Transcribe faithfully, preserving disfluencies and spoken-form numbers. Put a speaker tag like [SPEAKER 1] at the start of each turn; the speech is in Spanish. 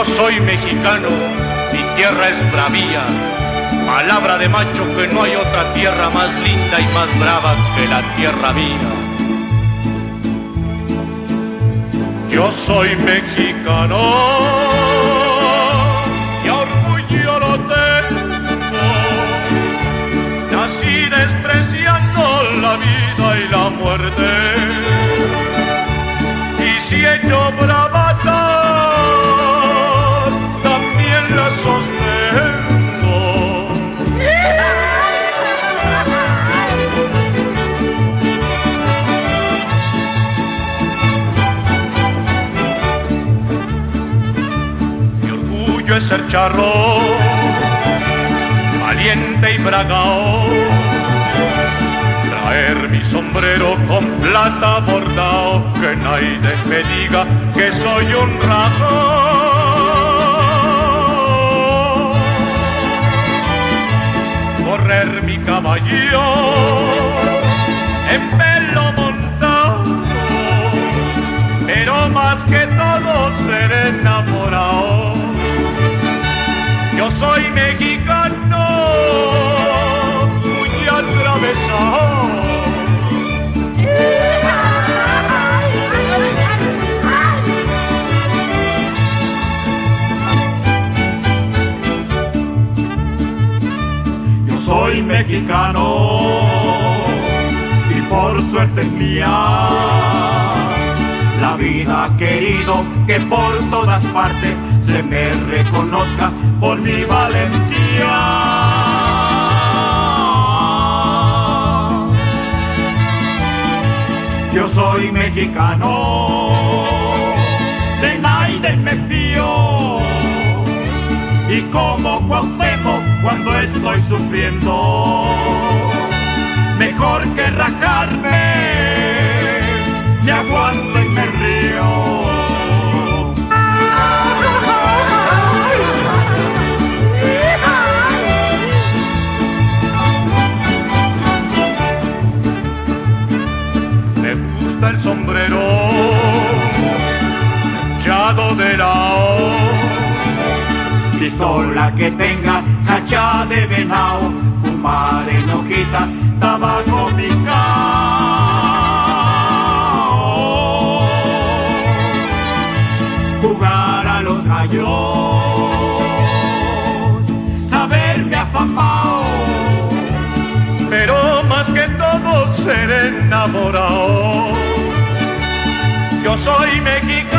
[SPEAKER 1] soy mexicano, mi tierra es bravía, palabra de macho que no hay otra tierra más linda y más brava que la tierra mía. Yo soy mexicano y a orgullo lo tengo, nací despreciando la vida y la muerte, y si he hecho bravata también la sostengo. Mi orgullo es ser charro, valiente y bragao, traer mi sombrero con plata bordao, que nadie me diga que soy un rajón. Correr mi caballo en pelo montado, pero más que todo ser enamorado. Yo soy mexicano, muy atravesado. Yo soy mexicano y por suerte es mía la vida ha querido que por todas partes se me reconozca por mi valentía. Yo soy mexicano, de nadie me fío, y como Cuauhtémoc cuando estoy sufriendo, mejor que rajarme, me aguanto y me río. Me gusta el sombrero hinchado de lao, pistola que tenga cacha de venao, fumar en hojita, tabaco picao, jugar a los gallos, saberme afamao, pero más que todo ser enamorado. Yo soy mexicano.